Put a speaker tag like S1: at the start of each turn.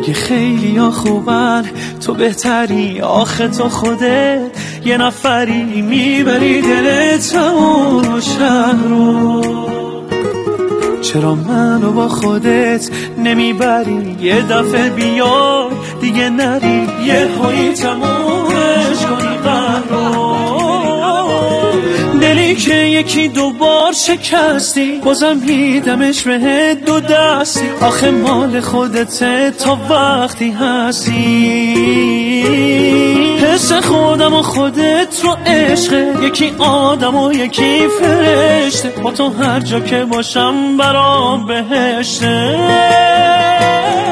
S1: اگه خیلی ها خوبن تو بهتری، آخه تو خودت یه نفری، میبری دلت اون شهر رو. چرا منو با خودت نمیبری؟ یه دفعه بیای دیگه نری، یه هایی تمومش کنی قهر. دلی که یکی دوبار شکستی بازم میدمش بهت دو دستی، آخه مال خودته تا وقتی هستی. حس خودم و خودت رو عشقه، یکی آدم و یکی فرشته، با تو هر جا که باشم برام بهشته.